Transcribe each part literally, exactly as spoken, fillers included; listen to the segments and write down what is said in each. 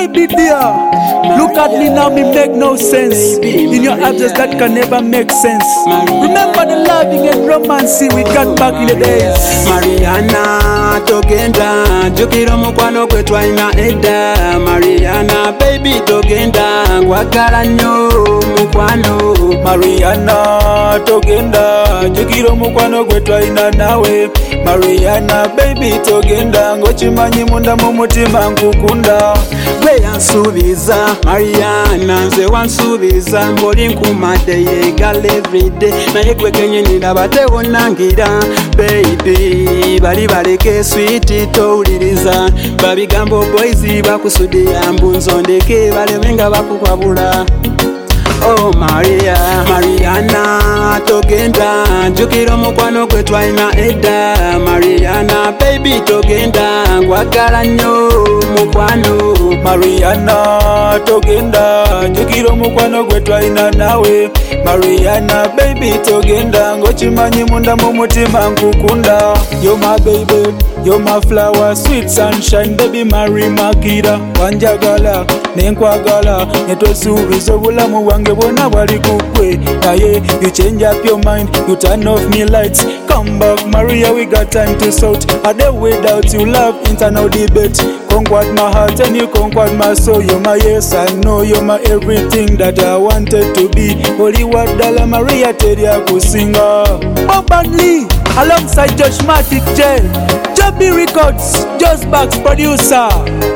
baby dear. Look at me now, me make no sense. In your absence that can never make sense. Remember the loving and romance we got back in the days. Mariana togenda jukira mukwano kwe twalina edda. Mariana baby togenda ngwagala nnyo mukwano. Mariana togenda jukira mukwano kwe twalina nawe. Mariana baby togenda ngokimanyi munda mu mutima nkukunda. Gwe yansuubiza Mariana nze wansuubiza mboli nkumadde yeegala everyday naye gwe kenyini ndaba tewonnangira baby bali baleke sweet towuliriza babigambo boys bakusudde mbunzo ndeke baleme nga bakukwabula. Oh Maria, Mariana togenda jukira omukwano gwe twalina edda. Mariana baby togenda ngwagala nnyo mukwano. Mariana togenda jukira omukwano gwe twalina nawe. Mariana baby togenda ngokimanyi munda mu mutima nkukunda. You're my baby, you're my flower, sweet sunshine baby Mari Makira. Wanjagala nenkwagala netwesuubiza obulamu bwange bwonna bwali kukwe. Naye you change up your mind, you turn off me lights. Come back Maria, we got time to sort. I don't without you love internal debate. Conquered my heart and you conquered my soul. You're my yes, I know you're my everything that I wanted to be. Holy what Dala Maria Teria kusinga. Bob Lee alongside Josh Matic J. Joby Records, Just Bucks producer.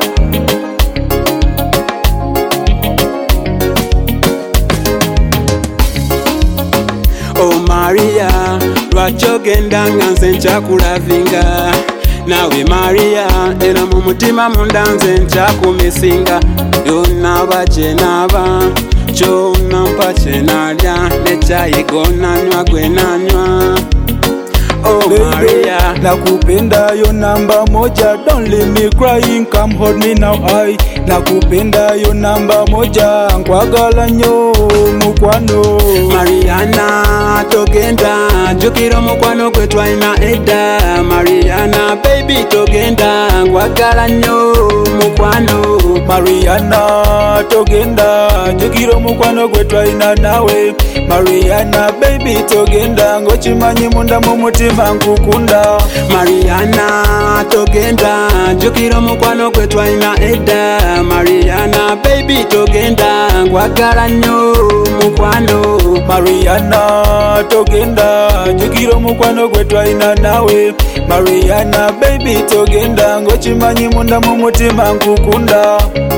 Oh Maria, lwaki ogenda nga nze nkyakulavinga. Nawe Maria, era mu mutima munda nze nkyakumisinga. Yonaba kye naaba, kyonna mpa kye nalya, ne kyayi gonanywa gwe nanywa. Oh Maria, nakupenda yo namba moja, don't leave me crying, come hold me now. I nakupenda yo namba moja, nkwagala nnyo mukwano. Mariana togenda jukira omukwano gwe twalina edda. Mariana baby togenda ngwagala nnyo mukwano. Mariana togenda jukira omukwano gwe twalina nawe. Mariana baby togenda ngokimanyi munda mu mutima nkukunda. Mariana togenda jukira omukwano gwe twalina edda. Mariana baby togenda ngwagala nnyo mukwano. Mariana togenda jukira omukwano gwe twalina nawe. Mariana baby togenda ngokimanyi munda mu mutima nkukunda.